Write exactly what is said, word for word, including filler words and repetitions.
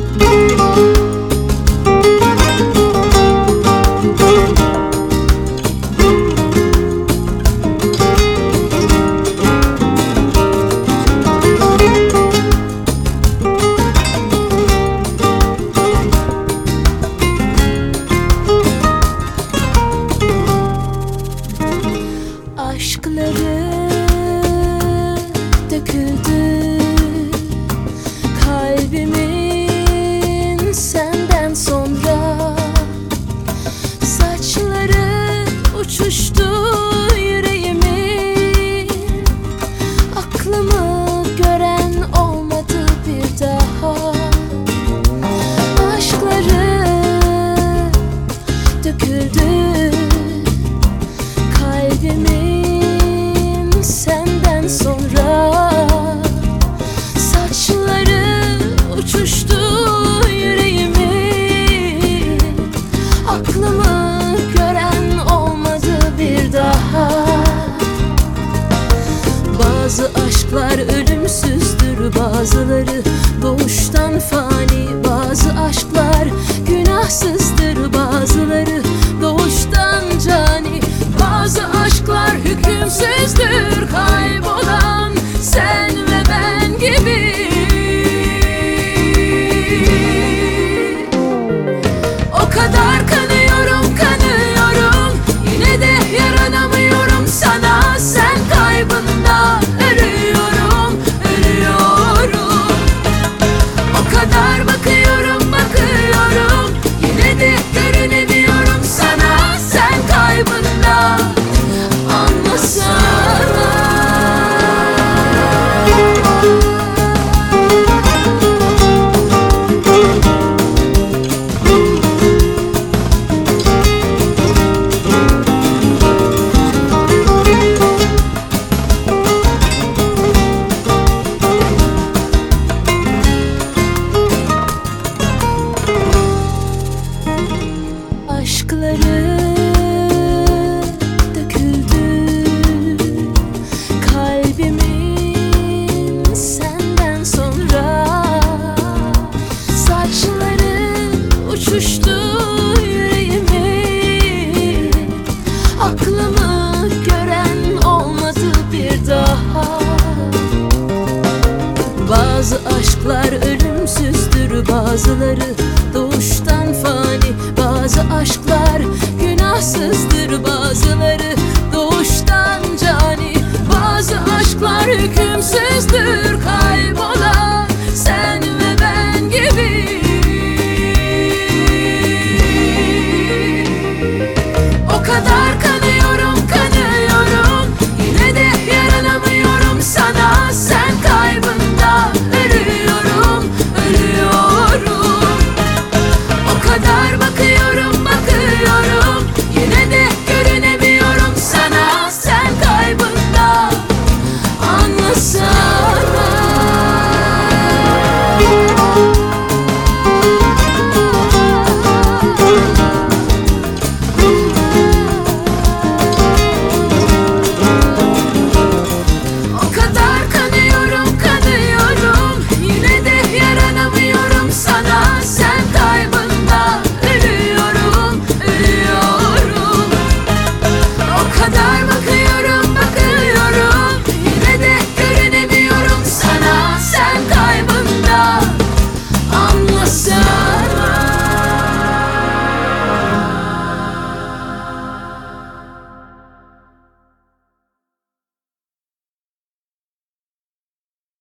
Aşkları döküldü kalbimin senden sonra. Saçları uçuştu yüreğimin, aklımı gören olmadı bir daha. Aşkları döküldü kalbimin senden sonra. Saçları uçuştu yüreğimin, aklımı gören olmadı bir daha. Bazı aşklar ölümsüzdür, bazıları doğuştan fani. Bazı aşklar günahsızdır, bazıları doğuştan cani. Bazı aşklar hükümsüzdür, kaybolan sen ve ben gibi. O kadar kanıyorum, kanıyorum, yine de yaranamıyorum sana. Sen kaybında ölüyorum, ölüyorum. O kadar bakıyorum, bakıyorum, yine de görünemiyorum sana. Sen kaybında anlasana. Aşkları döküldü kalbimin senden sonra. Saçları uçuştu yüreğimin, aklımı gören olmadı bir daha. Bazı aşklar ölümsüzdür, bazıları doğuştan fani. Bazı aşklar günahsızdır, bazıları doğuştan cani. Bazı aşklar hükümsüzdür.